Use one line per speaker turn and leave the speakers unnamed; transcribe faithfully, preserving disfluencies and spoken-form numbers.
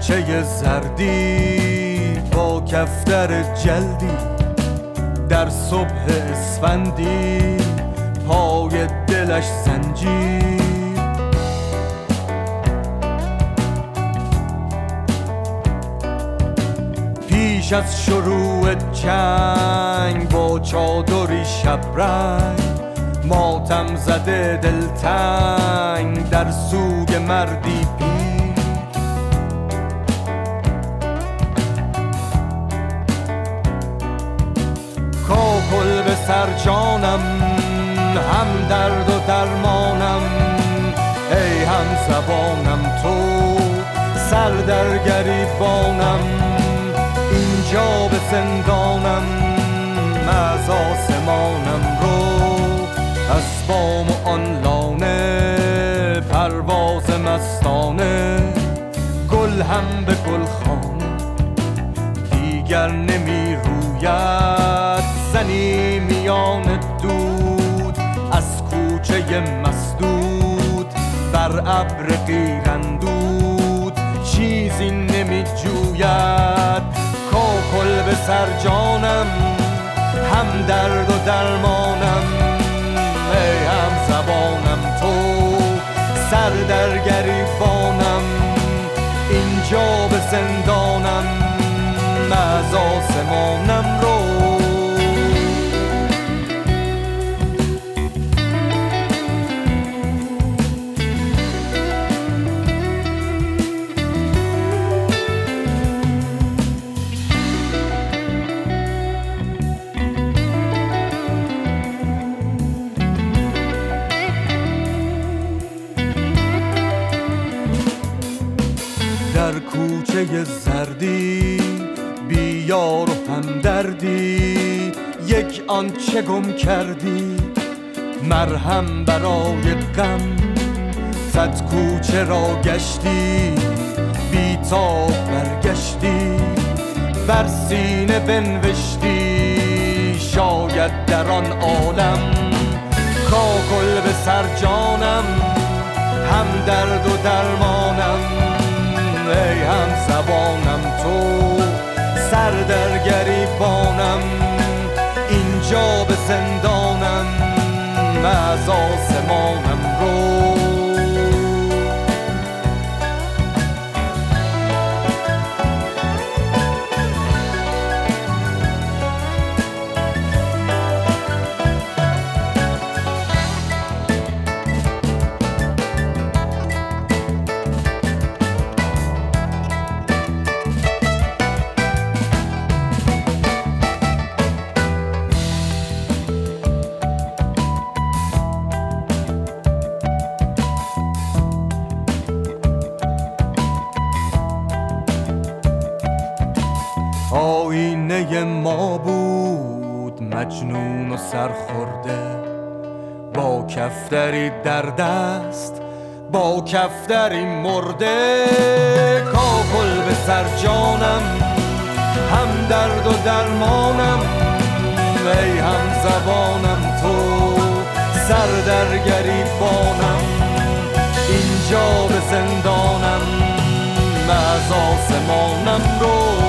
کوچه زردی با کفتر جلدی، در صبح اسفندی پای دلش زنجیر. پیش از شروع جنگ با چادری شبرنگ، ماتم زده دلتنگ در سوگ مردی پیر. کاکل به سر جانم، هم درد و درمانم، ای هم زبانم تو سر در گریبانم. اینجا به زندانم، از آسمانم رو، از بام و آن لانه پرواز مستانه. گل هم به گلخانه دیگر نمی روید، زنی میان دود از کوچه مسدود. بر ابر قیراندود چیزی نمی جوید. کاکل به سر جانم، هم درد و درمانم، ای هم زبانم تو سر در گریبانم. اینجا به زندانم، از آسمانم رو. در کوچه زردی بی یار و همدردی، یک آنچه گم کردی مرهم برای غم. صد کوچه را گشتی بی تاب برگشتی، بر سینه بنوشتی شاید در آن عالم. کاکل به سر جانم، هم درد و درمانم، ای هم زبانم تو سر در گریبانم. اینجا به زندانم، از آسمانم رو. آینه ما بود مجنون و سرخورده، با کفتری در دست با کفتری مرده. کاکل به سر جانم، هم درد و درمانم، ای هم زبانم تو سر در گریبانم. اینجا به زندانم، از آسمانم رو.